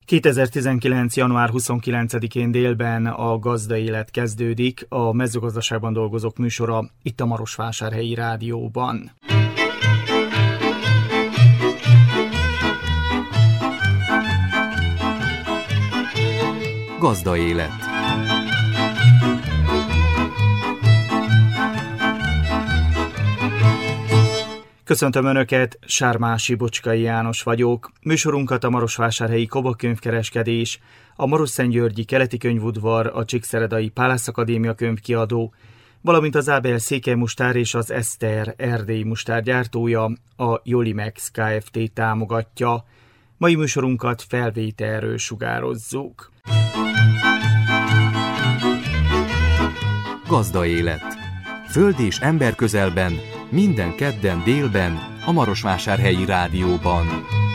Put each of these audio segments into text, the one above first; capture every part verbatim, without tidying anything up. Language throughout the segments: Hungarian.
kétezer-tizenkilenc. január huszonkilencedikén délben a Gazda Élet kezdődik, a mezőgazdaságban dolgozók műsora itt a Marosvásárhelyi Rádióban. Gazda Élet. Köszöntöm Önöket, Sármási Bocskai János vagyok. Műsorunkat a Marosvásárhelyi Koba könyvkereskedés, a Marosszentgyörgyi Keleti Könyvudvar, a Csíkszeredai Pálász Akadémia könyvkiadó, valamint az Ábel Székelymustár és az Eszter erdélyi mustár gyártója, a Jolimex Kft. Támogatja. Mai műsorunkat felvételről sugározzuk. Gazda Élet. Föld és ember közelben, minden kedden délben, a Marosvásárhelyi Rádióban.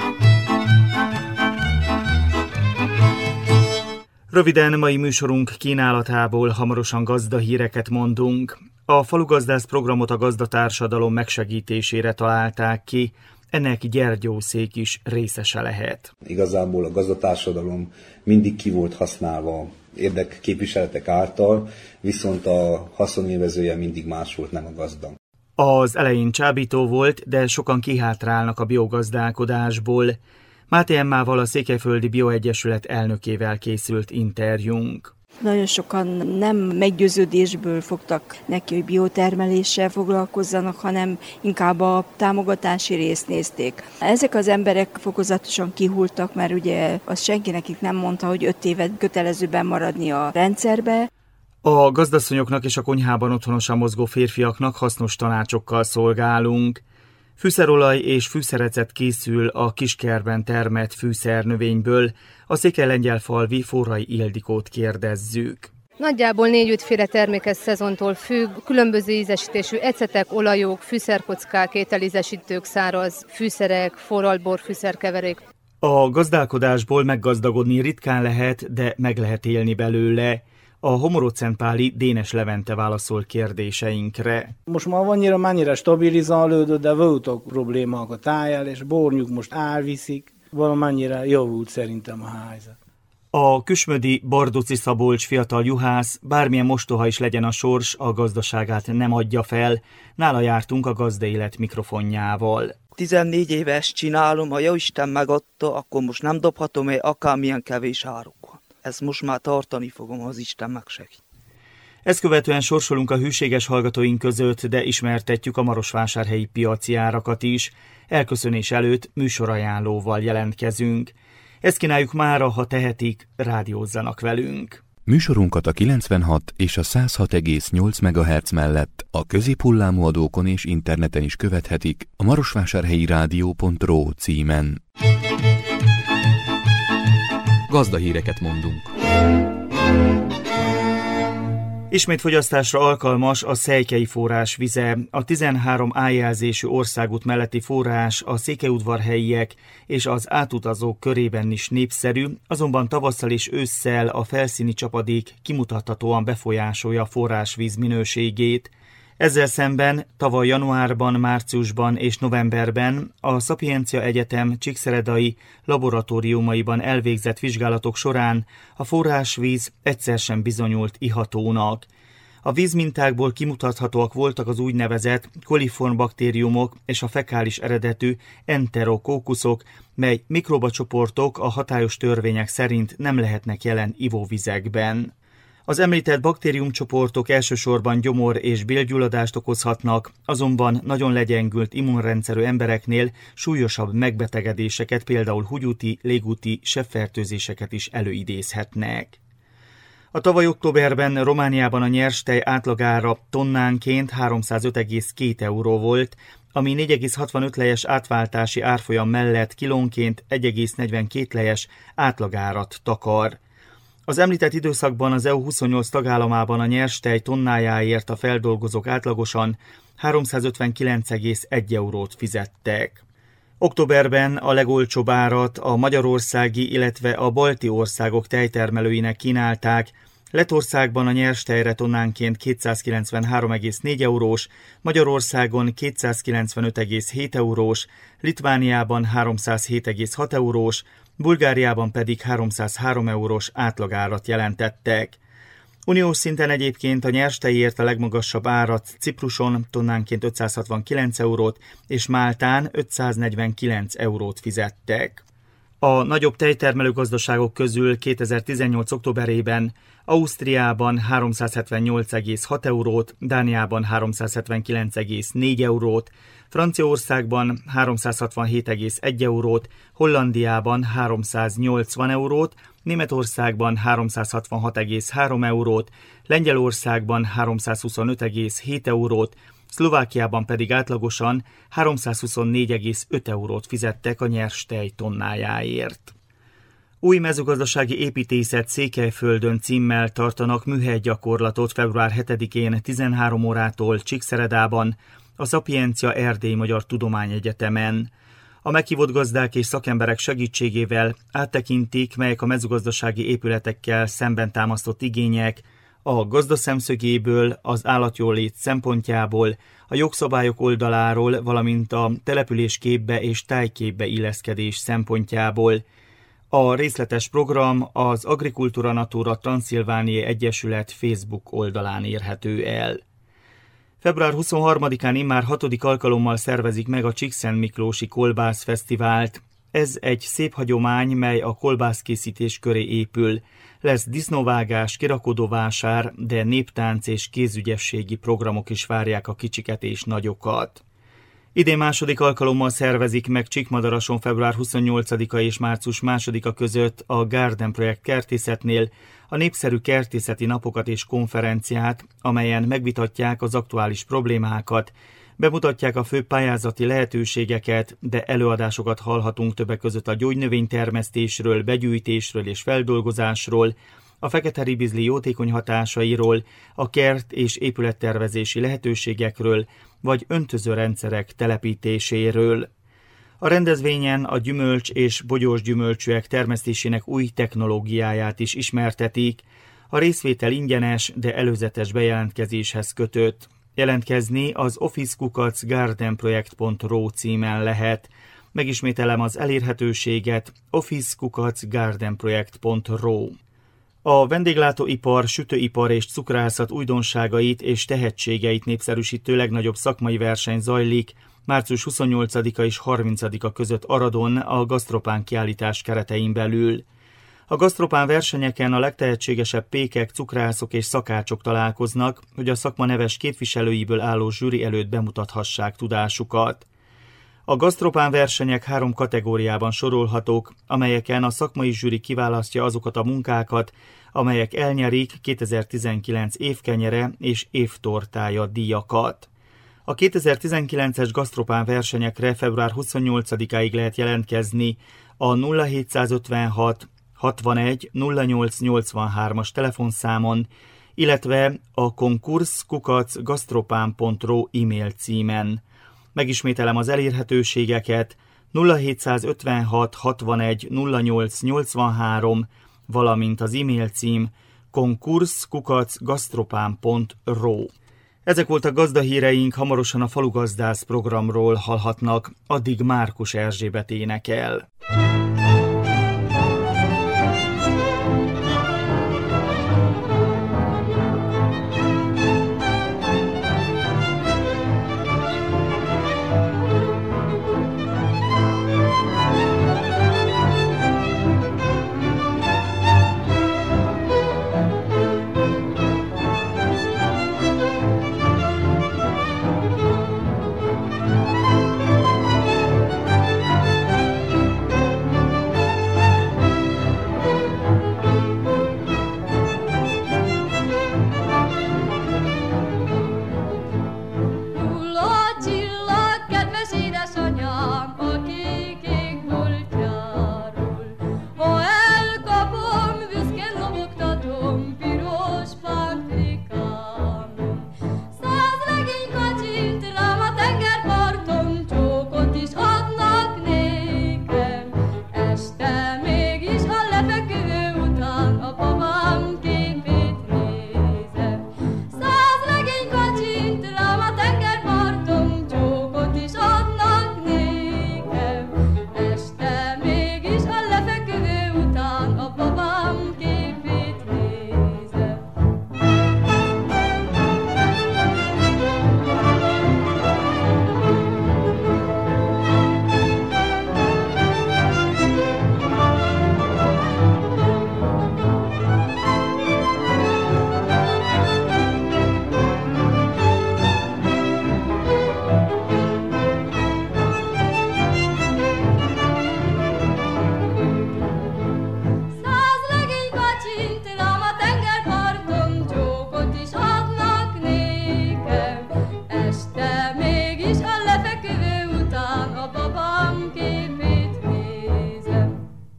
Röviden mai műsorunk kínálatából hamarosan gazdahíreket mondunk. A Falugazdász programot a gazdatársadalom megsegítésére találták ki, ennek Gyergyószék is részese lehet. Igazából a gazdatársadalom mindig ki volt használva érdekképviseletek által, viszont a haszonélvezője mindig más volt, nem a gazda. Az elején csábító volt, de sokan kihátrálnak a biogazdálkodásból. Máté Emmával, a Székelyföldi Bioegyesület elnökével készült interjúnk. Nagyon sokan nem meggyőződésből fogtak neki, hogy biotermeléssel foglalkozzanak, hanem inkább a támogatási részt nézték. Ezek az emberek fokozatosan kihultak, mert ugye azt senki nekik nem mondta, hogy öt évet kötelezőben maradni a rendszerbe. A gazdasszonyoknak és a konyhában otthonosan mozgó férfiaknak hasznos tanácsokkal szolgálunk. Fűszerolaj és fűszerrecept készül a Kiskerben termett fűszernövényből. A Székelylengyelfalvi Forrai Ildikót kérdezzük. Nagyjából négy-ötféle termékes szezontól függ, különböző ízesítésű ecetek, olajok, fűszerkockák, ételízesítők, száraz fűszerek, forralbor, fűszerkeverék. A gazdálkodásból meggazdagodni ritkán lehet, de meg lehet élni belőle. A Homorod-Szentpáli Dénes Levente válaszol kérdéseinkre. Most már annyira mennyire stabilizálódott, de voltak problémák a tájjal, és bornyuk most elviszik. Valamennyire javult szerintem a helyzet. A küsmödi Barduci Szabolcs fiatal juhász, bármilyen mostoha is legyen a sors, a gazdaságát nem adja fel. Nála jártunk a Gazda Élet mikrofonjával. tizennégy éves csinálom, ha jóisten megadta, akkor most nem dobhatom el akármilyen kevés áruk. Ezt most már tartani fogom, ha az Isten megsegít. Ezt követően sorsolunk a hűséges hallgatóink között, de ismertetjük a marosvásárhelyi piaci árakat is. Elköszönés előtt műsorajánlóval jelentkezünk. Ezt kínáljuk mára, ha tehetik, rádiózzanak velünk. Műsorunkat a kilencvenhat és a száz hat egész nyolc megahertz mellett a középhullámú adókon és interneten is követhetik a marosvásárhelyi rádió pont ro címen. Gazdahíreket mondunk. Ismét fogyasztásra alkalmas a szejkei forrás vize. A tizenhárom á jelzésű országút melletti forrás a székelyudvarhelyiek és az átutazók körében is népszerű, azonban tavasszal és ősszel a felszíni csapadék kimutathatóan befolyásolja a forrásvíz minőségét. Ezzel szemben tavaly januárban, márciusban és novemberben a Szapiencia Egyetem csíkszeredai laboratóriumaiban elvégzett vizsgálatok során a forrásvíz egyszer sem bizonyult ihatónak. A vízmintákból kimutathatóak voltak az úgynevezett koliform baktériumok és a fekális eredetű enterokókuszok, mely mikrobacsoportok a hatályos törvények szerint nem lehetnek jelen ivóvizekben. Az említett baktériumcsoportok elsősorban gyomor- és bélgyulladást okozhatnak, azonban nagyon legyengült immunrendszerű embereknél súlyosabb megbetegedéseket, például húgyúti, légúti sebfertőzéseket is előidézhetnek. A tavaly októberben Romániában a nyerstej átlagára tonnánként háromszázöt egész két euró volt, ami négy egész hatvanöt lejes átváltási árfolyam mellett kilónként egy egész negyvenkét lejes átlagárat takar. Az említett időszakban az é u huszonnyolc tagállamában a nyerstej tonnájáért a feldolgozók átlagosan háromszázötvenkilenc egész egy eurót fizettek. Októberben a legolcsóbb árat a magyarországi, illetve a balti országok tejtermelőinek kínálták. Lettországban a nyerstejre tonnánként kétszázkilencvenhárom egész négy eurós, Magyarországon kétszázkilencvenöt egész hét eurós, Litvániában háromszázhét egész hat eurós, Bulgáriában pedig háromszázhárom eurós átlagárat jelentettek. Uniós szinten egyébként a nyerstejért a legmagasabb árat Cipruson tonnánként ötszázhatvankilenc eurót és Máltán ötszáznegyvenkilenc eurót fizettek. A nagyobb tejtermelő gazdaságok közül kétezer-tizennyolc októberében Ausztriában háromszázhetvennyolc egész hat eurót, Dániában háromszázhetvenkilenc egész négy eurót, Franciaországban háromszázhatvanhét egész egy eurót, Hollandiában háromszáznyolcvan eurót, Németországban háromszázhatvanhat egész három eurót, Lengyelországban háromszázhuszonöt egész hét eurót, Szlovákiában pedig átlagosan háromszázhuszonnégy egész öt eurót fizettek a nyers tej tonnájáért. Új mezőgazdasági építészet Székelyföldön címmel tartanak műhelygyakorlatot február hetedikén tizenhárom órától Csíkszeredában, a Szapiencia Erdély Magyar Tudományegyetemen. A meghívott gazdák és szakemberek segítségével áttekintik, melyek a mezőgazdasági épületekkel szemben támasztott igények, a gazda szemszögéből, az állatjólét szempontjából, a jogszabályok oldaláról, valamint a településképbe és tájképbe illeszkedés szempontjából. A részletes program az Agricultura Natura Transzilvániai Egyesület Facebook oldalán érhető el. február huszonharmadikán immár hatodik alkalommal szervezik meg a Csíkszentmiklósi Kolbászfesztivált. Ez egy szép hagyomány, mely a kolbászkészítés köré épül. Lesz disznóvágás, kirakodóvásár, de néptánc és kézügyességi programok is várják a kicsiket és nagyokat. Idén második alkalommal szervezik meg Csíkmadarason február huszonnyolcadika és március másodika között a Garden Projekt kertészetnél a népszerű kertészeti napokat és konferenciát, amelyen megvitatják az aktuális problémákat, bemutatják a fő pályázati lehetőségeket, de előadásokat hallhatunk többek között a gyógynövénytermesztésről, begyűjtésről és feldolgozásról, a fekete ribizli jótékony hatásairól, a kert- és épülettervezési lehetőségekről, vagy öntözőrendszerek telepítéséről. A rendezvényen a gyümölcs és bogyós gyümölcsűek termesztésének új technológiáját is ismertetik. A részvétel ingyenes, de előzetes bejelentkezéshez kötött. Jelentkezni az office kukac garden project pont ro címen lehet. Megismételem az elérhetőséget, office kukac garden project pont ro. A vendéglátóipar, sütőipar és cukrászat újdonságait és tehetségeit népszerűsítő legnagyobb szakmai verseny zajlik március huszonnyolcadika és harmincadika között Aradon a Gasztropán kiállítás keretein belül. A Gasztropán versenyeken a legtehetségesebb pékek, cukrászok és szakácsok találkoznak, hogy a szakma neves képviselőiből álló zsűri előtt bemutathassák tudásukat. A Gasztropán versenyek három kategóriában sorolhatók, amelyeken a szakmai zsűri kiválasztja azokat a munkákat, amelyek elnyerik kétezer-tizenkilenc évkenyere és évtortája díjakat. A kétezer-tizenkilences Gasztropán versenyekre február huszonnyolcadikáig lehet jelentkezni a nulla hétszázötvenhat hatvanegy nulla nyolc nyolcvanhármas telefonszámon, illetve a konkurs kukac gasztropán pont ro e-mail címen. Megismételem az elérhetőségeket, nulla hétszázötvenhat hatvanegy nulla nyolc nyolcvanhárom, valamint az e-mail cím konkurs kukac gasztropán pont ro. Ezek voltak gazdahíreink, hamarosan a Falugazdász programról hallhatnak, addig Márkus Erzsébet énekel.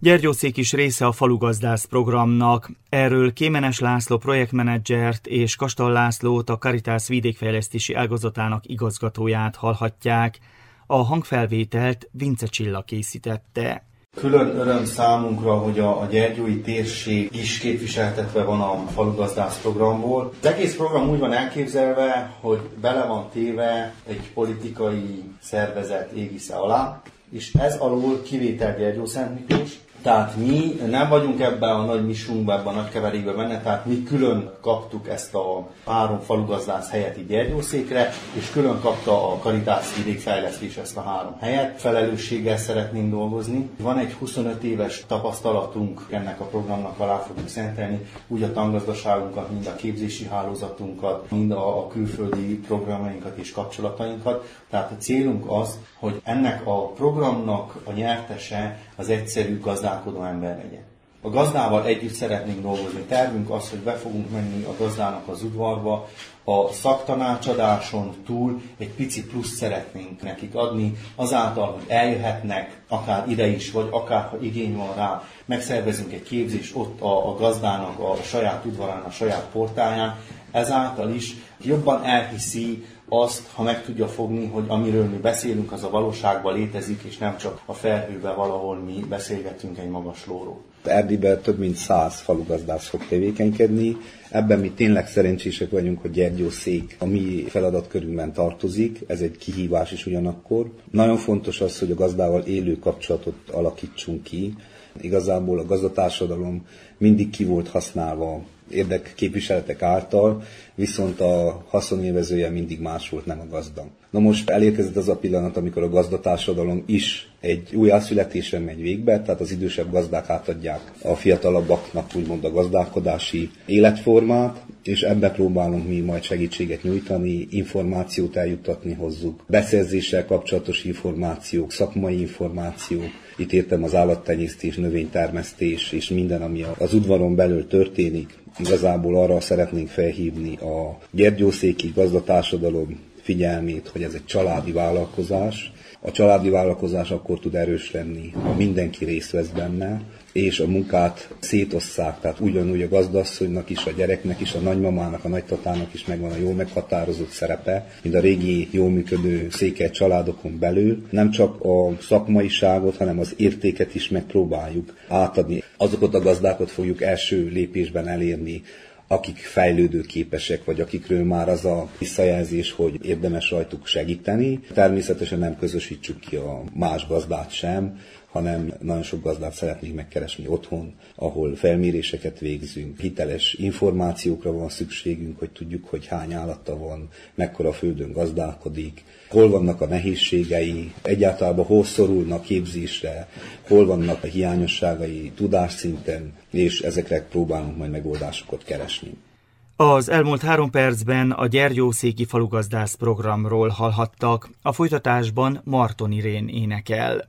Gyergyószék is része a Falugazdász programnak. Erről Kémenes László projektmenedzsert és Kastal Lászlót, a Caritas vidékfejlesztési ágazatának igazgatóját hallhatják. A hangfelvételt Vince Csilla készítette. Külön öröm számunkra, hogy a, a gyergyói térség is képviseltetve van a Falugazdász programból. Az egész program úgy van elképzelve, hogy bele van téve egy politikai szervezet égisze alá, és ez alól kivétel Gyergyószentmiklós. Tehát mi nem vagyunk ebben a nagy misunkban, ebben a nagy keverékben benne, tehát mi külön kaptuk ezt a három falugazdász helyet így Gyergyószékre, és külön kapta a Caritas vidékfejlesztés ezt a három helyet. Felelősséggel szeretnénk dolgozni. Van egy huszonöt éves tapasztalatunk, ennek a programnak alá fogjuk szentelni, úgy a tangazdaságunkat, mind a képzési hálózatunkat, mind a, a külföldi programjainkat és kapcsolatainkat. Tehát a célunk az, hogy ennek a programnak a nyertese az egyszerű gazdálkodó ember legyen. A gazdával együtt szeretnénk dolgozni. Tervünk az, hogy be fogunk menni a gazdának az udvarba, a szaktanácsadáson túl egy pici plusz szeretnénk nekik adni, azáltal, hogy eljöhetnek, akár ide is, vagy akár, ha igény van rá, megszervezünk egy képzést ott a, a gazdának a saját udvarán, a saját portáján, ezáltal is jobban elhiszi azt, ha meg tudja fogni, hogy amiről mi beszélünk, az a valóságban létezik, és nem csak a felhőben valahol mi beszélgetünk egy magaslóról. Erdélyben több mint száz falugazdász fog tevékenykedni. Ebben mi tényleg szerencsések vagyunk, hogy Gyergyószék a mi feladatkörünkben tartozik. Ez egy kihívás is ugyanakkor. Nagyon fontos az, hogy a gazdával élő kapcsolatot alakítsunk ki. Igazából a gazdatársadalom mindig ki volt használva érdekképviseletek által, viszont a haszonélvezője mindig más volt, nem a gazda. Na most elérkezett az a pillanat, amikor a gazdatársadalom is egy újjászületésen megy végbe, tehát az idősebb gazdák átadják a fiatalabbaknak úgymond a gazdálkodási életformát, és ebbe próbálunk mi majd segítséget nyújtani, információt eljuttatni hozzuk, beszerzéssel kapcsolatos információk, szakmai információk, itt értem az állattenyésztés, növénytermesztés és minden, ami az udvaron belül történik. Igazából arra szeretnénk felhívni a gyergyószéki gazdatársadalom figyelmét, hogy ez egy családi vállalkozás. A családi vállalkozás akkor tud erős lenni, ha mindenki részt vesz benne, és a munkát szétosszák, tehát ugyanúgy a gazdasszonynak is, a gyereknek is, a nagymamának, a nagytatának is megvan a jól meghatározott szerepe, mint a régi, jól működő székely családokon belül. Nem csak a szakmaiságot, hanem az értéket is megpróbáljuk átadni. Azokat a gazdákat fogjuk első lépésben elérni, akik fejlődőképesek, vagy akikről már az a visszajelzés, hogy érdemes rajtuk segíteni. Természetesen nem közösítsük ki a más gazdát sem, hanem nagyon sok gazdát szeretnénk megkeresni otthon, ahol felméréseket végzünk. Hiteles információkra van szükségünk, hogy tudjuk, hogy hány állata van, mekkora földön gazdálkodik, hol vannak a nehézségei, egyáltalán hol szorulnak képzésre, hol vannak a hiányosságai tudásszinten, és ezekre próbálunk majd megoldásokat keresni. Az elmúlt három percben a Gyergyószéki Falugazdász programról hallhattak, a folytatásban Marton Irén énekel.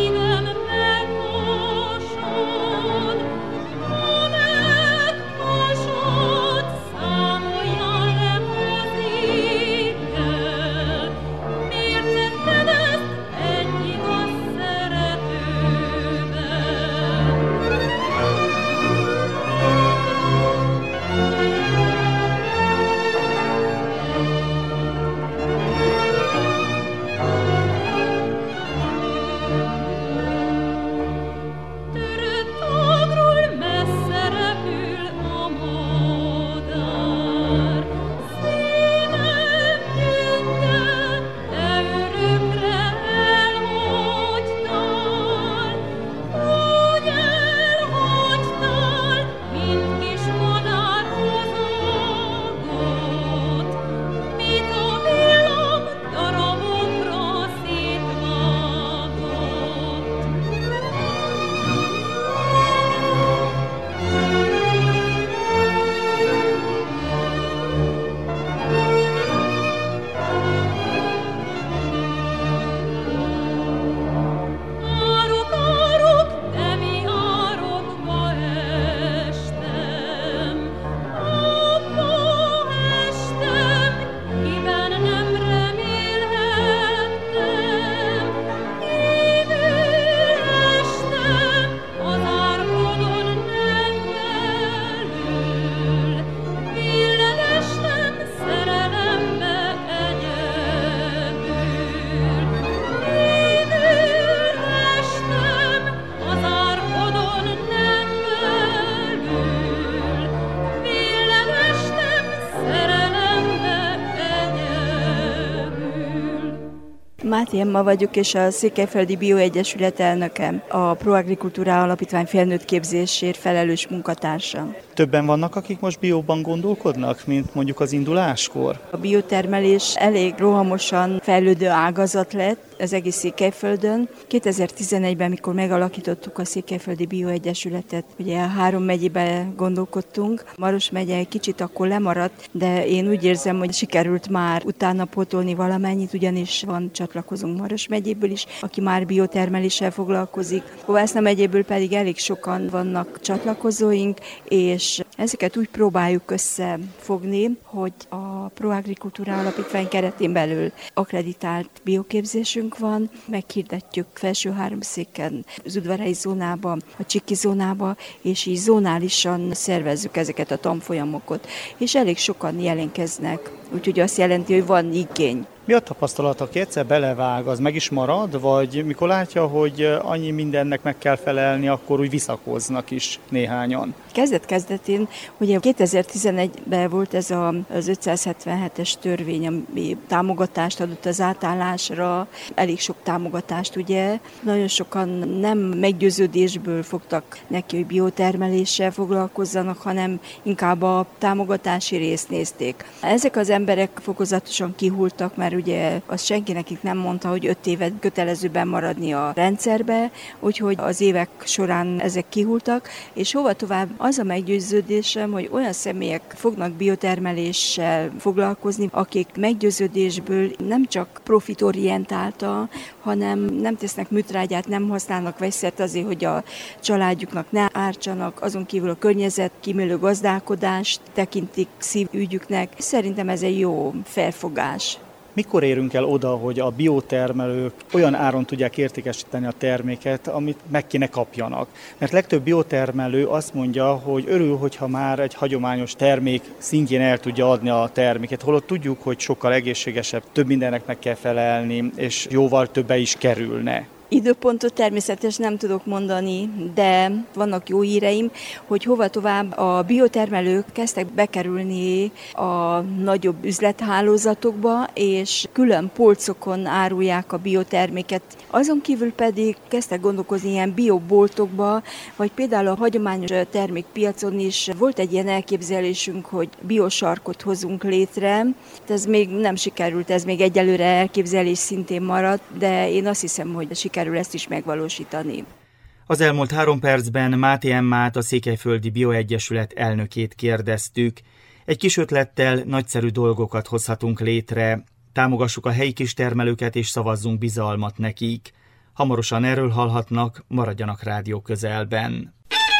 Oh Máté Emma vagyok, és a Székelyföldi Bioegyesület elnöke, a Proagrikultúra Alapítvány felnőtt képzésért felelős munkatársa. Többen vannak, akik most bióban gondolkodnak, mint mondjuk az induláskor? A biotermelés elég rohamosan fejlődő ágazat lett az egész Székelyföldön. kétezer-tizenegyben, mikor megalakítottuk a Székelyföldi Bioegyesületet, ugye a három megyébe gondolkodtunk. Maros megye egy kicsit akkor lemaradt, de én úgy érzem, hogy sikerült már utána pótolni valamennyit, ugyanis van csatlakozónk Maros megyéből is, aki már biotermeléssel foglalkozik. Kovászna megyéből pedig elég sokan vannak csatlakozóink, és ezeket úgy próbáljuk összefogni, hogy a Proagrikultúra Alapítvány keretén belül akkreditált bioképzésünk van, meghirdetjük felső háromszéken, az udvarhelyi zónába, a csiki zónába, és így zónálisan szervezzük ezeket a tanfolyamokat, és elég sokan jelentkeznek, úgyhogy azt jelenti, hogy van igény. Mi a tapasztalat, aki egyszer belevág, az meg is marad, vagy mikor látja, hogy annyi mindennek meg kell felelni, akkor úgy visszakoznak is néhányan? Kezdet-kezdetén, ugye kétezer-tizenegyben volt ez a, az ötszázhetvenhetes törvény, ami támogatást adott az átállásra, elég sok támogatást, ugye. Nagyon sokan nem meggyőződésből fogtak neki, hogy biotermeléssel foglalkozzanak, hanem inkább a támogatási részt nézték. Ezek az emberek fokozatosan kihultak, mert ugye azt senki nekik nem mondta, hogy öt évet kötelezőben maradni a rendszerbe, úgyhogy az évek során ezek kihultak, és hova tovább az a meggyőződésem, hogy olyan személyek fognak biotermeléssel foglalkozni, akik meggyőződésből nem csak profitorientálta, hanem nem tesznek műtrágyát, nem használnak vegyszert azért, hogy a családjuknak ne ártsanak, azon kívül a környezet kímélő gazdálkodást tekintik szívügyüknek. Szerintem ez egy jó felfogás. Mikor érünk el oda, hogy a biotermelők olyan áron tudják értékesíteni a terméket, amit meg kéne kapjanak? Mert legtöbb biotermelő azt mondja, hogy örül, hogyha már egy hagyományos termék szintjén el tudja adni a terméket, holott tudjuk, hogy sokkal egészségesebb, több mindennek meg kell felelni, és jóval többe is kerülne. Időpontot természetesen nem tudok mondani, de vannak jó híreim, hogy hova tovább a biotermelők kezdtek bekerülni a nagyobb üzlethálózatokba, és külön polcokon árulják a bioterméket. Azon kívül pedig kezdtek gondolkozni ilyen bioboltokba, vagy például a hagyományos termékpiacon is volt egy ilyen elképzelésünk, hogy biosarkot hozunk létre. Ez még nem sikerült, ez még egyelőre elképzelés szintén maradt, de én azt hiszem, hogy sikerült ezt is megvalósítani. Az elmúlt három percben Máté Emmát, a Székelyföldi Bioegyesület elnökét kérdeztük. Egy kis ötlettel nagyszerű dolgokat hozhatunk létre. Támogassuk a helyi kistermelőket és szavazzunk bizalmat nekik. Hamarosan erről hallhatnak, maradjanak rádió közelben.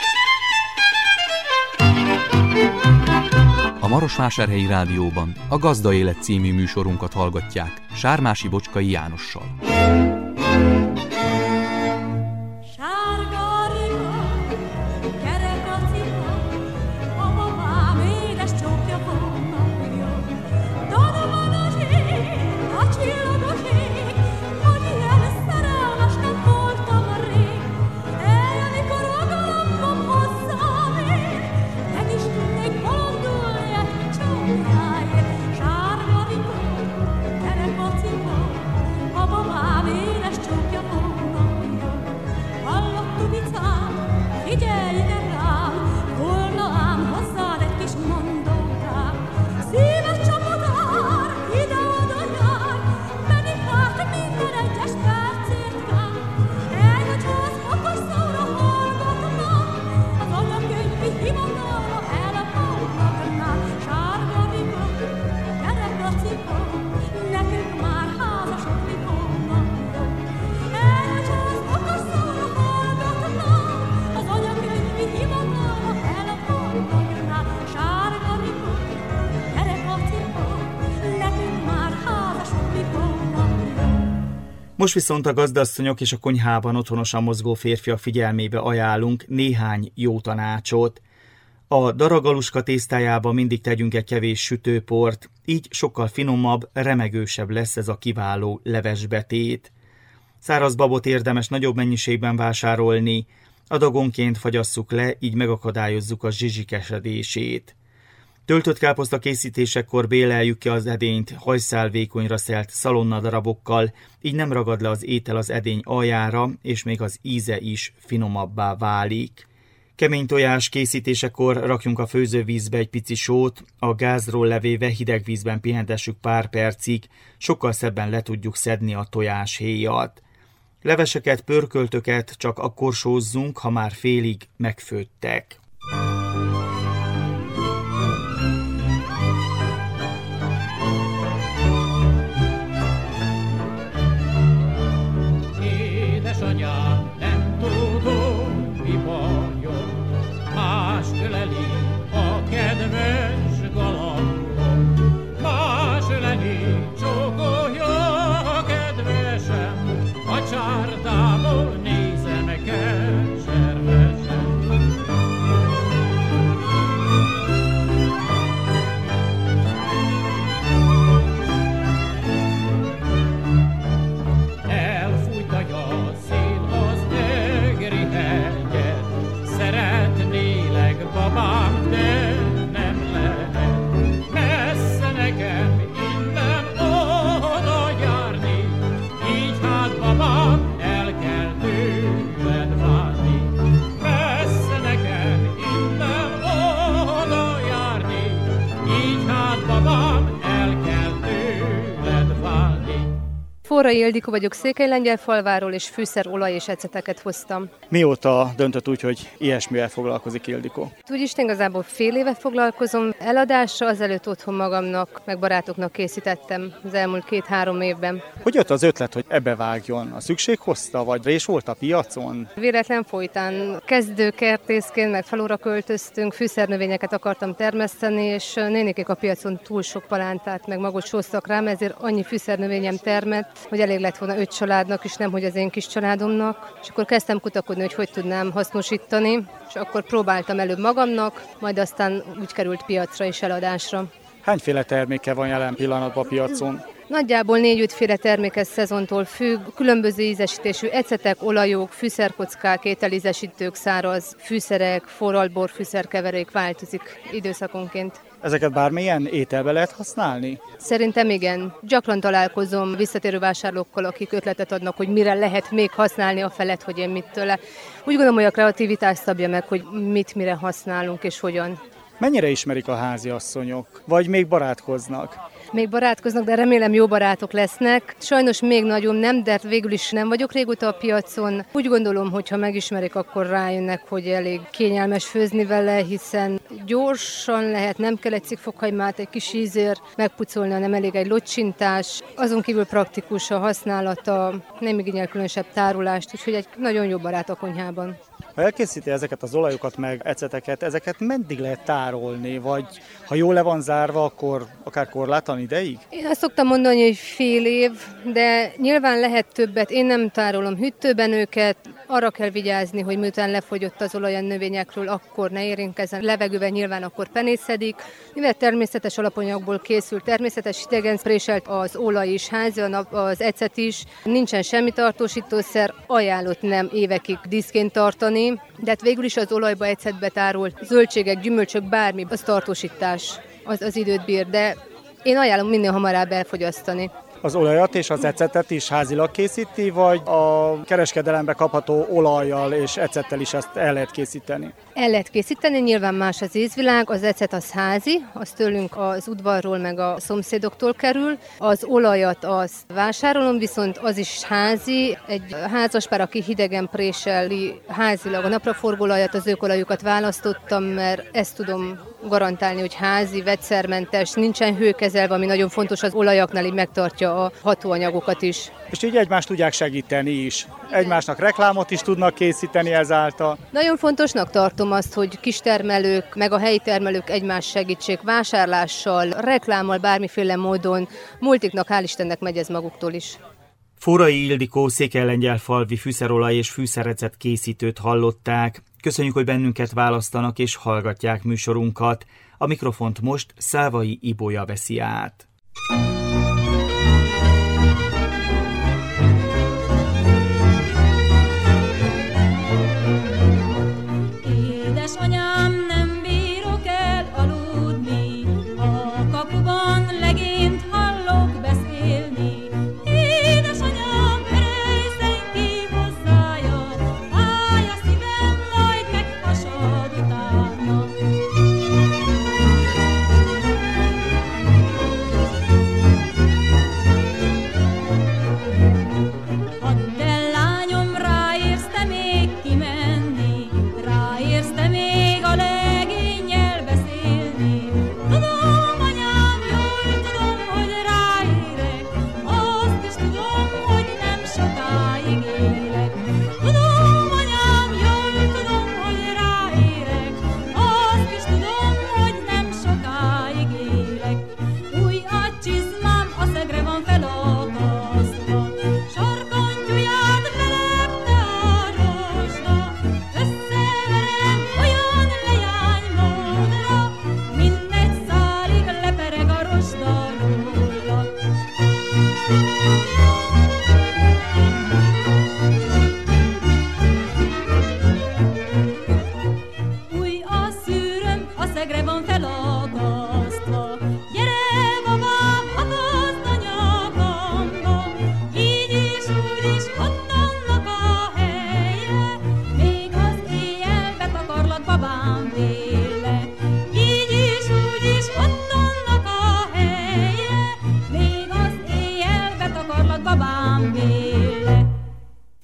A Marosvásárhelyi Rádióban a Gazda Élet című műsorunkat hallgatják Sármási Bocskai Jánossal. Most viszont a gazdasszonyok és a konyhában otthonosan mozgó férfiak figyelmébe ajánlunk néhány jó tanácsot. A daragaluska tésztájába mindig tegyünk egy kevés sütőport, így sokkal finomabb, remegősebb lesz ez a kiváló levesbetét. Száraz babot érdemes nagyobb mennyiségben vásárolni, adagonként fagyasszuk le, így megakadályozzuk a zsizsikesedését. Töltött káposzta készítésekor béleljük ki az edényt hajszál vékonyra szelt szalonnadarabokkal, így nem ragad le az étel az edény aljára, és még az íze is finomabbá válik. Kemény tojás készítésekor rakjunk a főzővízbe egy pici sót, a gázról levéve hideg vízben pihentessük pár percig, sokkal szebben le tudjuk szedni a tojáshéjat. Leveseket, pörköltöket csak akkor sózzunk, ha már félig megfőttek. Édesanyám, nem tudom, mi bajom, más öleli a kedves galambom, más öleli, csókolja a kedvesem, a csárdából nézem keservesen. Babám, de nem lehet messze nekem innen oda járni, így hát babám, el kell tőled válni. Messze nekem innen oda járni, így hát babám, el kell tőled válni. Forrai Ildikó vagyok, Székelylengyelfalváról, és fűszer, olaj és eceteket hoztam. Mióta döntött úgy, hogy ilyesmivel foglalkozik Ildikó? Úgy Isten igazából fél éve foglalkozom eladásra, azelőtt otthon magamnak, meg barátoknak készítettem az elmúlt két-három évben. Hogy jött az ötlet, hogy ebbe vágjon? A szükség hozta, vagy rés volt a piacon? Véletlen folytán kezdőkertészként, meg falura költöztünk, fűszernövényeket akartam termeszteni, és nénikék a piacon túl sok palántát, meg magot sóztak rám, ezért annyi fűszernövényem termett, hogy elég lett volna öt családnak is, nem hogy az én kis családomnak. És akkor kezdtem kutakodni, hogy hogy tudnám hasznosítani, és akkor próbáltam előbb magamnak, majd aztán úgy került piacra és eladásra. Hányféle terméke van jelen pillanatban a piacon? Nagyjából négy-ötféle termékes szezontól függ, különböző ízesítésű ecetek, olajok, fűszerkockák, ételízesítők, száraz fűszerek, forralbor, fűszerkeverék változik időszakonként. Ezeket bármilyen ételbe lehet használni? Szerintem igen. Gyakran találkozom visszatérő vásárlókkal, akik ötletet adnak, hogy mire lehet még használni a felett, hogy én mit tőle. Úgy gondolom, hogy a kreativitás szabja meg, hogy mit mire használunk és hogyan. Mennyire ismerik a háziasszonyok? Vagy még barátkoznak? Még barátkoznak, de remélem jó barátok lesznek. Sajnos még nagyon nem, de végül is nem vagyok régóta a piacon. Úgy gondolom, hogy ha megismerik, akkor rájönnek, hogy elég kényelmes főzni vele, hiszen gyorsan lehet, nem kell egy cikkfokhagymát, egy kis ízért megpucolni, hanem elég egy locsintás. Azon kívül praktikus a használata, nem igényel különösebb tárolást, úgyhogy egy nagyon jó barát a konyhában. Ha elkészíti ezeket az olajokat meg eceteket, ezeket meddig lehet tárolni, vagy ha jól le van zárva, akkor akár korlátlan ideig? Én azt szoktam mondani, hogy fél év, de nyilván lehet többet. Én nem tárolom hűtőben őket, arra kell vigyázni, hogy miután lefogyott az olaj a növényekről, akkor ne érintkezzen. Levegőben nyilván akkor penészedik. Mivel természetes alapanyagból készül, természetes idegen préselt az olaj is, házi, az ecet is. Nincsen semmi tartósítószer, ajánlott nem évekig díszként tartani, de hát végül is az olajba, ecetbe tárolt zöldségek, gyümölcsök, bármi, az tartósítás, az, az időt bír, de én ajánlom minél hamarabb elfogyasztani. Az olajat és az ecetet is házilag készíti, vagy a kereskedelembe kapható olajjal és ecettel is ezt el lehet készíteni? El lehet készíteni, nyilván más az ízvilág, az ecet az házi, az tőlünk az udvarról meg a szomszédoktól kerül. Az olajat azt vásárolom, viszont az is házi. Egy házaspár, aki hidegen préseli házilag a napraforgóolajat, az ökolajukat választottam, mert ezt tudom garantálni, hogy házi, vegyszermentes, nincsen hőkezelve, ami nagyon fontos az olajaknál, így megtartja a hatóanyagokat is. És így egymást tudják segíteni is. Egymásnak reklámot is tudnak készíteni ezáltal. Nagyon fontosnak tartom azt, hogy kistermelők, meg a helyi termelők egymást segítsék vásárlással, reklámmal, bármiféle módon. Multiknak hál' Istennek megy ez maguktól is. Forrai Ildikó székelylengyelfalvi fűszerolaj és fűszerecet készítőt hallották. Köszönjük, hogy bennünket választanak és hallgatják műsorunkat. A mikrofont most Szávai Ibolya veszi át. Édesanyám, nem bírok el aludni,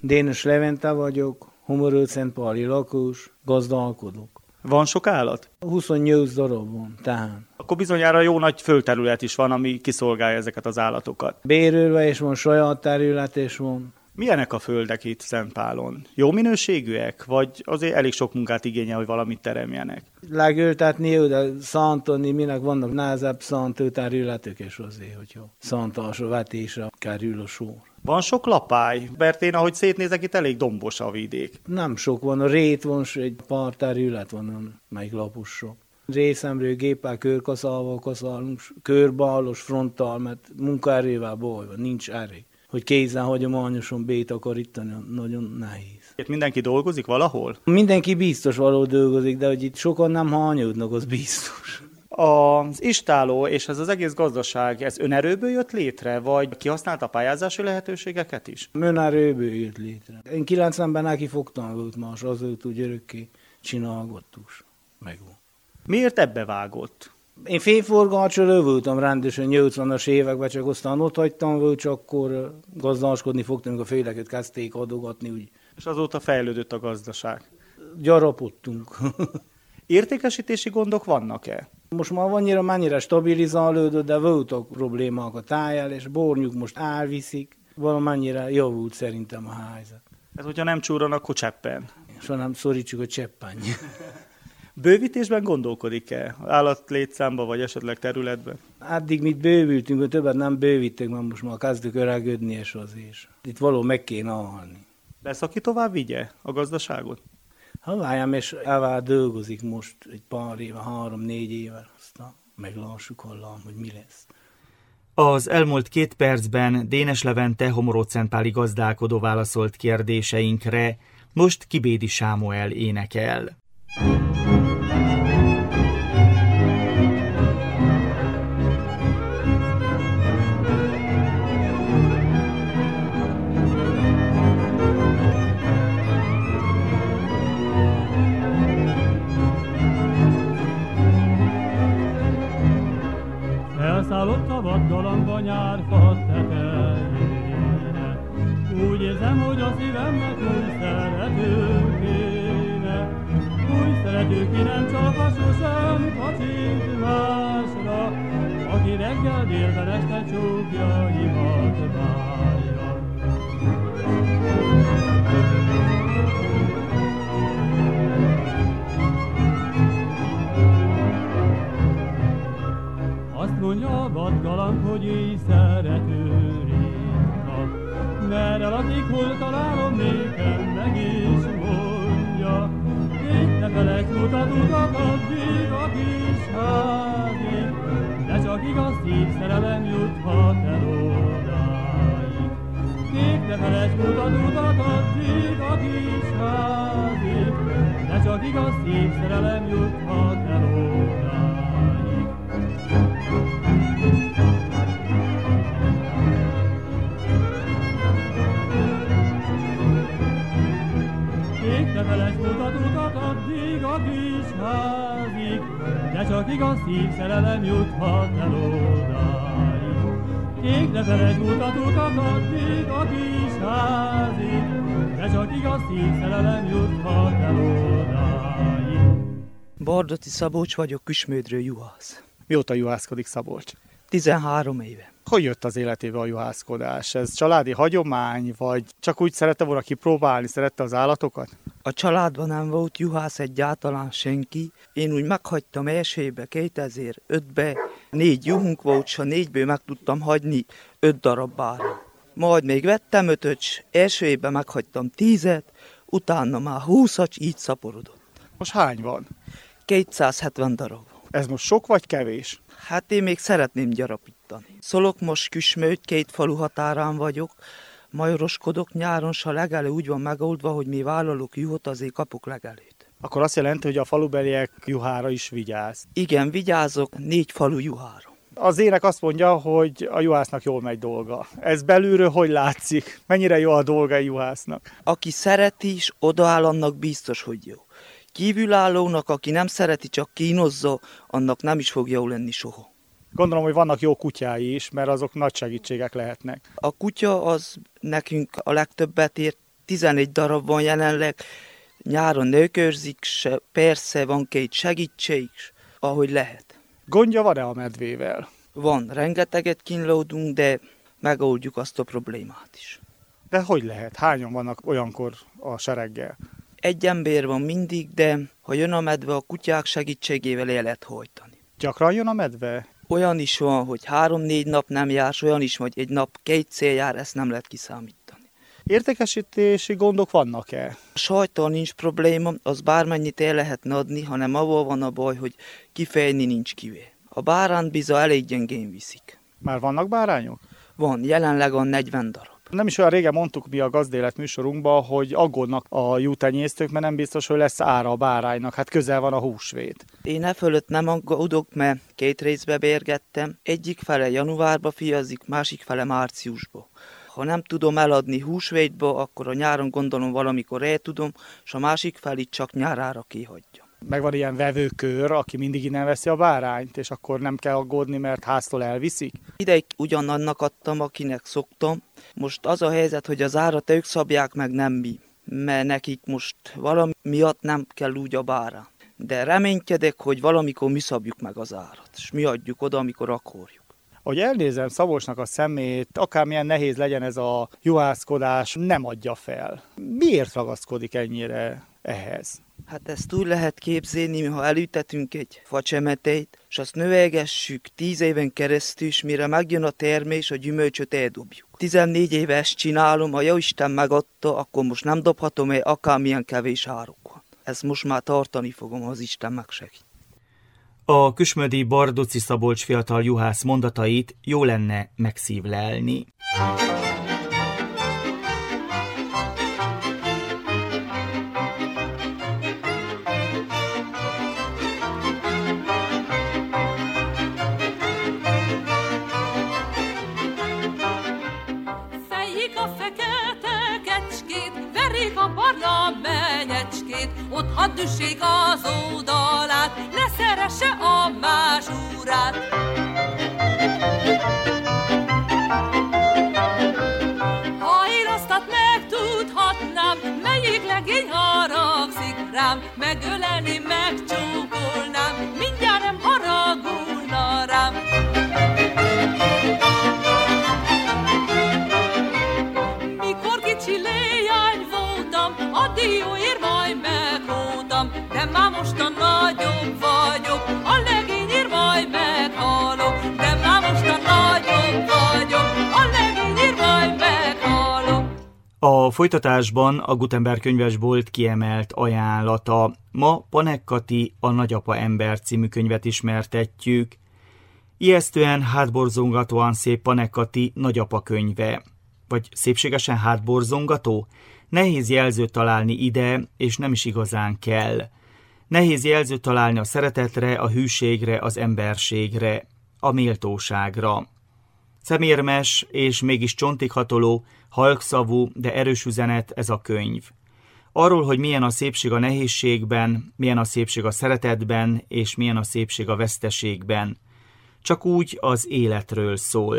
Dénes Levente vagyok, Homoröd-Szentpáli lakós, gazdálkodok. Van sok állat? huszonnyolc darab van, tehát. Akkor bizonyára jó nagy földterület is van, ami kiszolgálja ezeket az állatokat. Bérölve is van, saját terület is van. Milyenek a földek itt Szentpálon? Jó minőségűek, vagy azért elég sok munkát igényel, hogy valamit teremjenek? Legöltetni jó, de szántani, minek vannak nehezebb szántó területek is azért, hogyha szántásra, vetésre kerül a sor. Van sok lapály, mert én ahogy szétnézek, itt elég dombos a vidék. Nem sok van, a rét van, egy pár terület van, melyik lapossok. Részemről géppel körkaszálval kaszálunk, körbálos, frontal, mert munkaerővel baj van, nincs erő. Hogy kézzel hagyományosan bétakarítani, nagyon nehéz. Itt mindenki dolgozik valahol? Mindenki biztos valahol dolgozik, de hogy itt sokan nem hányódnak, az biztos. Az istáló és ez az egész gazdaság, ez önerőből jött létre, vagy kihasználta a pályázási lehetőségeket is? Önerőből jött létre. Én kilencvenben neki fogtam volt más, azért úgy örökké csinálgattuk. Megvan. Miért ebbe vágott? Én fényforgácsról voltam rendesen nyolcvanas években, csak aztán ott hagytam volt, csak akkor gazdálkodni fogtam, amikor a féleket kezdték adogatni. Úgy. És azóta fejlődött a gazdaság? Gyarapodtunk. Értékesítési gondok vannak-e? Most már annyira mennyire stabilizálódott, de voltak problémák a tájjal, és bornyuk most elviszik. Valamennyire javult szerintem a helyzet. Ez, hogyha nem csúran, akkor cseppen. És ha nem szorítsuk, a cseppenj. Bővítésben gondolkodik-e? Állatlétszámba, vagy esetleg területben? Addig mit bővültünk, többet nem bővítek, mert most már kezdök öregödni, és az is. Itt való meg kéne állni. Lesz, aki tovább vigye a gazdaságot? Ha váljám, és elvár dolgozik most egy pár éve, három-négy éve, aztán meglássuk hallám, hogy mi lesz. Az elmúlt két percben Dénes Levente homorod-szentpáli gazdálkodó válaszolt kérdéseinkre, most Kibédi Sámuel énekel. Elszállott a vadgalamba nyárfa tetejére, úgy érzem, hogy a szívemnek új szerető kéne. Új szerető ki nem csak sosem kacint másra, aki reggel délben este csókjaimat várja. Azt mondja a vadgalamb, hogy éj szerető ritka, merre lakik, hol találom nékem, meg is mondja. Itt ne felejtsd, mutat utat addig a kis házig, de csak igaz szívszerelem juthat el odáig. Itt ne felejtsd, mutat utat addig a kis házig, de csak igaz szívszerelem juthat el odáig. Ne felejtsd, mutat utat addig a kis házig, de csak igaz szívszerelem juthat el odáig. Ég, ne felejtsd, mutat utat addig a kis házig, de csak igaz szívszerelem juthat el odáig. Bardoti Szabolcs vagyok, Küsmődről juhász. Mióta juhászkodik Szabolcs? tizenhárom éve. Hogy jött az életébe a juhászkodás? Ez családi hagyomány, vagy csak úgy szerette volna kipróbálni, szerette az állatokat? A családban nem volt juhász egyáltalán senki. Én úgy meghagytam elsőbe, kétezer-ötben négy juhunk volt, s a négyből meg tudtam hagyni öt darab bára. Majd még vettem ötöt, s első évben meghagytam tízet, utána már húszat, így szaporodott. Most hány van? kétszázhetven darab. Ez most sok vagy kevés? Hát én még szeretném gyarapítani. Szolok most Küsmőd, két falu határán vagyok, majoroskodok nyáron, s a legelő úgy van megoldva, hogy mi vállalok juhot, azért kapok legelőt. Akkor azt jelenti, hogy a falubeliek juhára is vigyáz. Igen, vigyázok négy falu juhára. Az ének azt mondja, hogy a juhásznak jól megy dolga. Ez belülről hogy látszik? Mennyire jó a dolga a juhásznak? Aki szereti is, odaáll, annak biztos, hogy jó. Kívülállónak, aki nem szereti, csak kínozza, annak nem is fog jó lenni soha. Gondolom, hogy vannak jó kutyái is, mert azok nagy segítségek lehetnek. A kutya az nekünk a legtöbbet ért tizenegy darab van jelenleg, nyáron nőkörzik, se, persze van két segítség is, ahogy lehet. Gondja van-e a medvével? Van, rengeteget kínlódunk, de megoldjuk azt a problémát is. De hogy lehet? Hányan vannak olyankor a sereggel? Egy ember van mindig, de ha jön a medve, a kutyák segítségével el lehet hajtani. Gyakran jön a medve? Olyan is van, hogy három-négy nap nem jár, olyan is, hogy egy nap kétszer jár, ezt nem lehet kiszámítani. Értékesítési gondok vannak-e? A sajttal nincs probléma, az bármennyit el lehetne adni, hanem avval van a baj, hogy kifejni nincs kivé. A báránt biza elég gyengén viszik. Már vannak bárányok? Van, jelenleg a negyven darab. Nem is olyan régen mondtuk mi a Gazdélet műsorunkban, hogy aggódnak a juhtenyésztők, mert nem biztos, hogy lesz ára a báránynak. Hát közel van a húsvét. Én e fölött nem aggódok, mert két részbe bérgettem. Egyik fele januárba fiazik, másik fele márciusba. Ha nem tudom eladni húsvétba, akkor a nyáron gondolom valamikor el tudom, és a másik felit csak nyárára kihagyja. Megvan ilyen vevőkör, aki mindig innen veszi a bárányt, és akkor nem kell aggódni, mert háztól elviszik? Ideig ugyanannak adtam, akinek szoktam. Most az a helyzet, hogy az árat ők szabják meg, nem mi. Mert nekik most valami miatt nem kell úgy a bárány. De reménykedek, hogy valamikor mi szabjuk meg az árat, és mi adjuk oda, amikor akarjuk. Ahogy elnézem Szabolcsnak a szemét, akármilyen nehéz legyen ez a juhászkodás, nem adja fel. Miért ragaszkodik ennyire ehhez? Hát ezt úgy lehet képzelni, ha elültetünk egy facsemeteit, és azt növegessük tíz éven keresztül, és mire megjön a termés, a gyümölcsöt eldobjuk. tizennégy éve ezt csinálom, ha jóisten megadta, akkor most nem dobhatom el, akármilyen kevés áruk van. Ezt most már tartani fogom, ha az Isten megsegít. A küsmödi Bardoci Szabolcs fiatal juhász mondatait jó lenne megszívlelni. Fejik a fekete kecskét, verik a barna menyecskét, ott hadd üssék az oldalát, ne szeresse a mázsurát. Ha én aztán megtudhatnám, melyik legény haragszik rám, megölelni, megcsókolnám, mindjárt nem haragulna rám. Mikor kicsi léjány voltam, a dióért majd meghódtam, de már mostan nagyobb vagyok, a legényért majd meghalok, de már mostan nagyobb vagyok, a legényért majd meghalok. A folytatásban a Gutenberg könyvesbolt kiemelt ajánlata. Ma Panek Kati a Nagyapa ember című könyvet ismertetjük. Ijesztően hátborzongatóan szép Panek Kati Nagyapa könyve. Vagy szépségesen hátborzongató? Nehéz jelzőt találni ide, és nem is igazán kell. Nehéz jelzőt találni a szeretetre, a hűségre, az emberségre, a méltóságra. Szemérmes és mégis csontighatoló, halkszavú, de erős üzenet ez a könyv. Arról, hogy milyen a szépség a nehézségben, milyen a szépség a szeretetben, és milyen a szépség a veszteségben. Csak úgy az életről szól.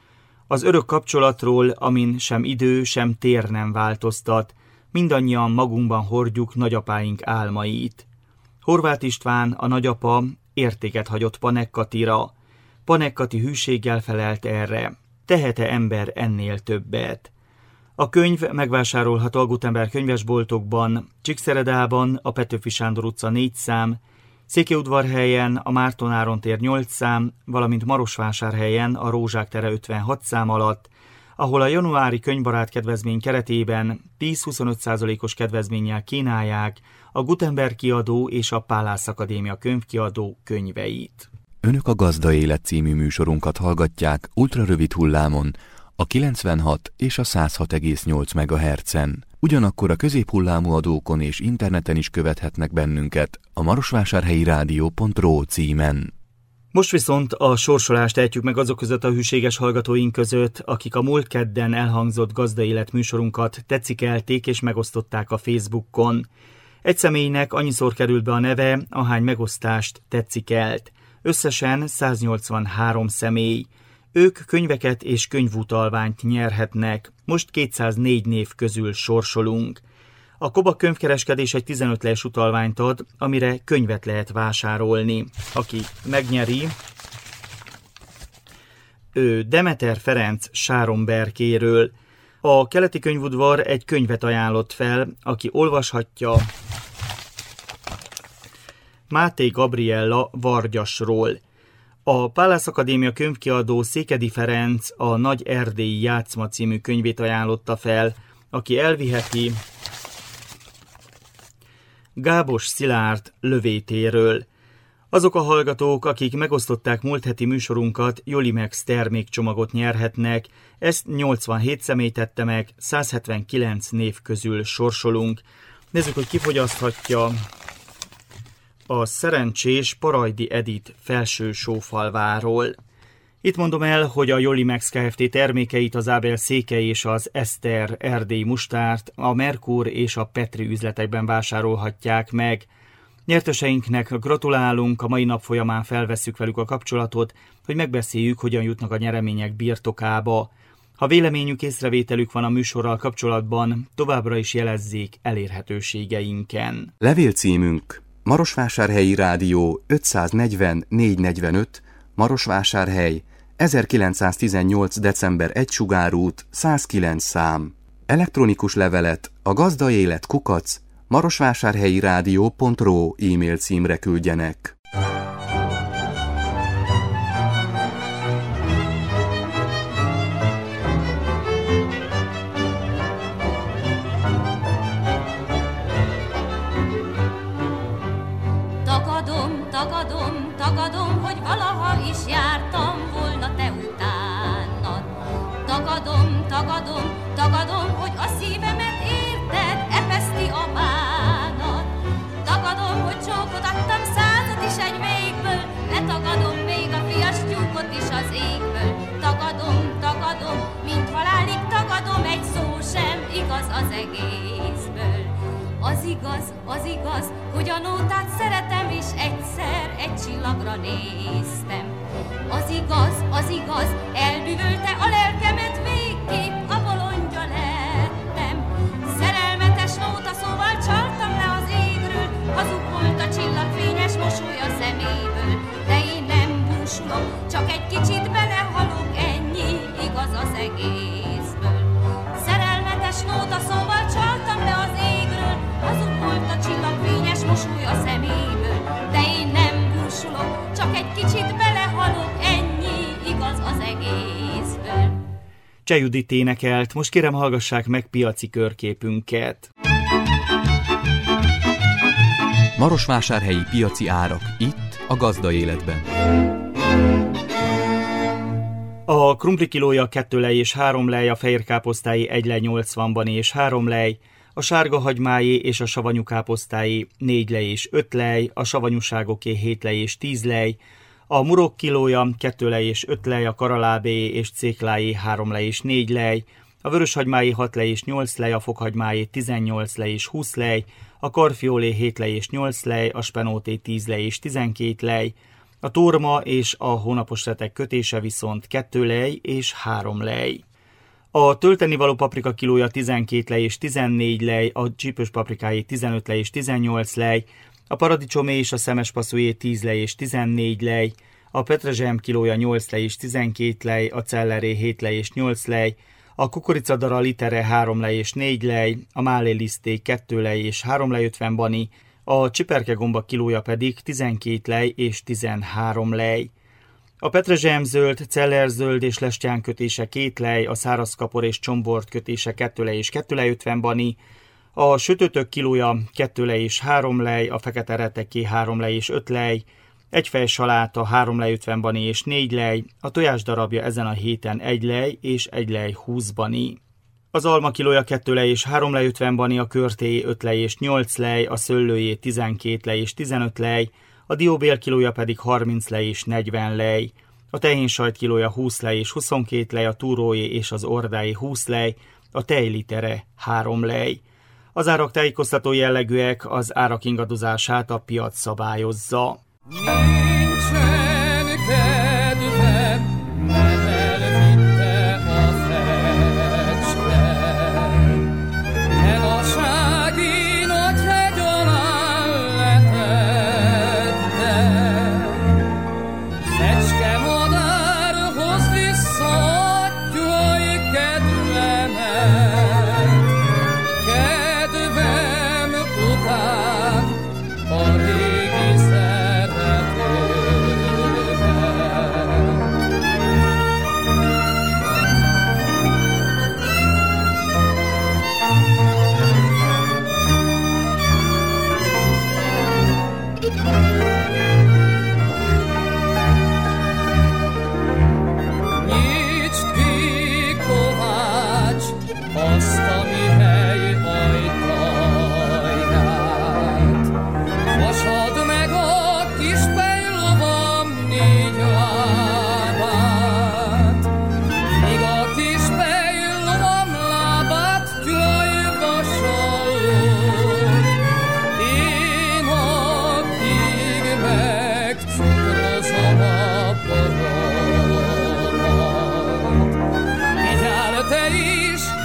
Az örök kapcsolatról, amin sem idő, sem tér nem változtat, mindannyian magunkban hordjuk nagyapáink álmait. Horváth István, a nagyapa, értéket hagyott Panek Katira. Panek Kati hűséggel felelt erre. Tehet-e ember ennél többet? A könyv megvásárolható a Gutenberg könyvesboltokban, Csíkszeredában, a Petőfi Sándor utca négy szám, Székelyudvarhelyen, a Márton Áron tér nyolc szám, valamint Marosvásárhelyen, a Rózsák tere ötvenhat szám alatt, ahol a januári könyvbarát kedvezmény keretében tíz-huszonöt százalékos kedvezménnyel kínálják a Gutenberg kiadó és a Pálász Akadémia könyvkiadó könyveit. Önök a Gazda Élet című műsorunkat hallgatják ultrarövid hullámon, a kilencvenhat és a száz hat egész nyolc megahertzen. Ugyanakkor a középhullámú adókon és interneten is követhetnek bennünket a marosvásárhelyi rádió pont ro címen. Most viszont a sorsolást ejtjük meg azok között a hűséges hallgatóink között, akik a múlt kedden elhangzott Gazda Élet műsorunkat tetszikelték és megosztották a Facebookon. Egy személynek annyiszor került be a neve, ahány megosztást tetszikelt. Összesen száznyolcvanhárom személy. Ők könyveket és könyvutalványt nyerhetnek. Most kétszáznégy név közül sorsolunk. A Koba könyvkereskedés egy tizenöt lejes utalványt ad, amire könyvet lehet vásárolni. Aki megnyeri, ő Demeter Ferenc Sáromberkéről. A keleti könyvudvar egy könyvet ajánlott fel, aki olvashatja Máté Gabriella Vargyasról. A Pálász Akadémia könyvkiadó Székedi Ferenc a Nagy erdélyi játszma című könyvét ajánlotta fel, aki elviheti Gábos Szilárd lövétéről. Azok a hallgatók, akik megosztották múlt heti műsorunkat, Jolimex termékcsomagot nyerhetnek, ezt nyolcvanhét személy tette meg, száz hetvenkilenc név közül sorsolunk. Nézzük, hogy ki fogyaszthatja. A szerencsés Parajdi Edit Felső-Sófalváról. Itt mondom el, hogy a Jolimex Kft. Termékeit az Ábel Székely és az Eszter erdélyi mustárt, a Merkur és a Petri üzletekben vásárolhatják meg. Nyerteseinknek gratulálunk, a mai nap folyamán felvesszük velük a kapcsolatot, hogy megbeszéljük, hogyan jutnak a nyeremények birtokába. Ha véleményük, észrevételük van a műsorral kapcsolatban, továbbra is jelezzék elérhetőségeinken. Levélcímünk Marosvásárhelyi Rádió ötszáznegyven négyszáznegyvenöt, Marosvásárhely, ezerkilencszáztizennyolc. december egy Sugárút, száz kilenc szám. Elektronikus levelet a gazdaélet kukac marosvásárhelyi rádió pont ro e-mail címre küldjenek. Tagadom, tagadom, tagadom, hogy valaha is jártam volna te utánad. Tagadom, tagadom, tagadom, hogy a szívemet érted, epeszti a bánat. Tagadom, hogy csókot adtam százat is egy végből, letagadom még a fias tyúkot is az égből. Tagadom, tagadom, mint halálig tagadom, egy szó sem igaz az egészből. Az igaz, az igaz, hogy a nótát szeretem, és egyszer egy csillagra néztem. Az igaz, az igaz, elbűvölte a lelkemet, végképp a bolondja lettem. Szerelmetes nóta szóval csaltam le az égről, hazug volt a csillagfényes mosoly a szeméből. De én nem búsulok, csak egy kicsit belehalok, ennyi igaz az egészből. Szerelmetes nóta szóval csaltam le az égről, hazug volt a csillagfényes mosoly a szeméből. De én nem búsulok, csak egy kicsit belehalok, ennyi igaz az egészből. Cseh Judit énekelt, most kérem hallgassák meg piaci körképünket. Marosvásárhelyi piaci árak itt a Gazdaéletben. A krumpli kilója kettő lej és három lej, a fehérkáposztáé egy lej nyolcvanban és három lej, a sárga hagymáé és a savanyú káposztáé négy lej és öt lej, a savanyúságoké hét lej és tíz lej, a murok kilója kettő lej és öt lej, a karalábé és cékláé három lej és négy lej, a vöröshagymáé hat lej és nyolc lej, a fokhagymáé tizennyolc lej és húsz lej, a karfiolé hét lej és nyolc lej, a spenóté tíz lej és tizenkét lej, a torma és a hónapos retek kötése viszont kettő lej és három lej. A töltenivaló paprika kilója tizenkét lej és tizennégy lej, a csípős paprikáé tizenöt lej és tizennyolc lej, a paradicsomé és a szemespasszújé tíz lej és tizennégy lej, a petrezselyem kilója nyolc lej és tizenkét lej, a celleré hét lej és nyolc lej, a kukoricadara litere három lej és négy lej, a máléliszté kettő lej és három lej ötven bani, a csiperkegomba kilója pedig tizenkét lej és tizenhárom lej. A petrezselyemzöld, cellerzöld és lestyán kötése két lej, a szárazkapor és csombort kötése kettő lej és kettő lej ötven bani, a sütőtök kilója kettő lej és három lej, a fekete reteké három lej és öt lej, egy fej saláta három lej ötven bani és négy lej, a tojás darabja ezen a héten egy lej és egy lej húsz bani. Az alma kilója kettő lej és három lej ötven bani, a körtéjé öt lej és nyolc lej, a szőlőjé tizenkét lej és tizenöt lej, a dióbél kilója pedig harminc lej és negyven lej, a tehénsajt kilója húsz lej és huszonkét lej, a túrójé és az ordájé húsz lej, a tejlitere három lej. Az árak tájékoztató jellegűek, az árak ingadozását a piac szabályozza. Nincsen kedvem, nem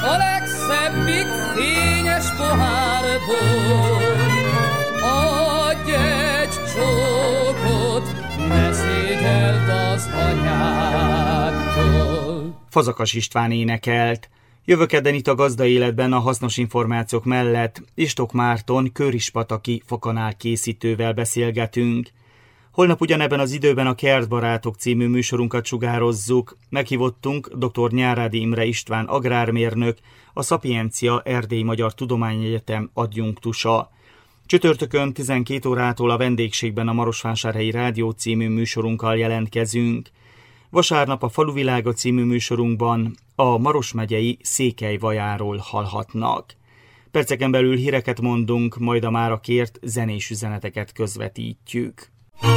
a legszebbik fényes pohárból. Adj egy csókot, ne szégyeld az anyádtól. Fazakas István énekelt. Jövő kedden itt a Gazda Életben a hasznos információk mellett Istok Márton körispataki fakanál készítővel beszélgetünk. Holnap ugyanebben az időben a Kertbarátok című műsorunkat sugározzuk. Meghívottunk dr. Nyárádi Imre István agrármérnök, a Szapiencia Erdélyi Magyar Tudományegyetem adjunktusa. Csütörtökön tizenkét órától a vendégségben a Marosvásárhelyi Rádió című műsorunkkal jelentkezünk. Vasárnap a Faluvilága című műsorunkban a Maros megyei Székelyvajáról hallhatnak. Perceken belül híreket mondunk, majd a mára kért zenés üzeneteket közvetítjük.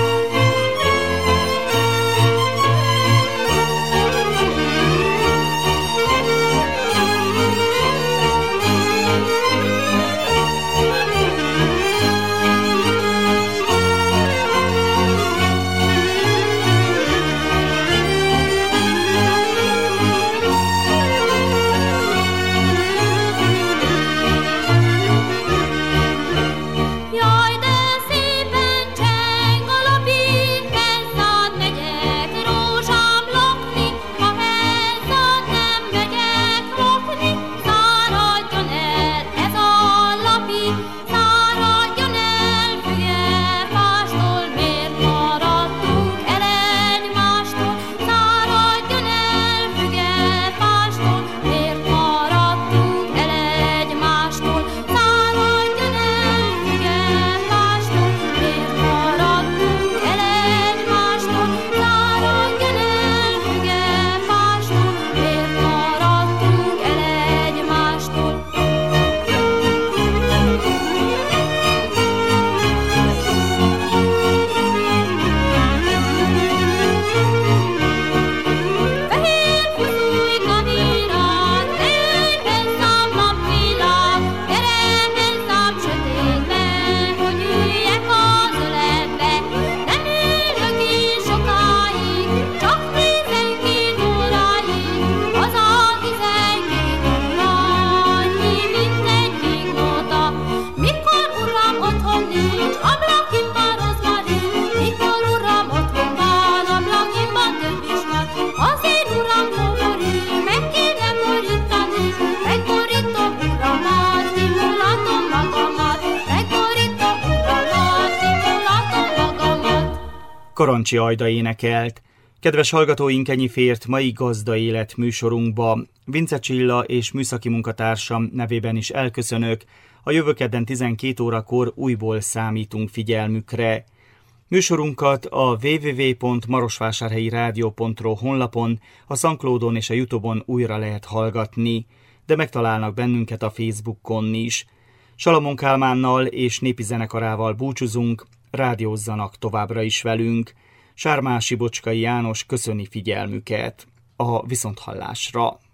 Karancsi Ajda énekelt. Kedves hallgatóink, ennyi fért mai Gazda Élet műsorunkba. Vince Csilla és műszaki munkatársam nevében is elköszönök. A jövő kedden tizenkét órakor újból számítunk figyelmükre. Műsorunkat a double-u double-u double-u pont marosvásárhelyi rádió pont ro honlapon, a SoundCloudon és a YouTube-on újra lehet hallgatni, de megtalálnak bennünket a Facebookon is. Salamon Kálmánnal és népi zenekarával búcsúzunk, rádiózzanak továbbra is velünk. Sármási Bocskai János köszöni figyelmüket. A viszonthallásra.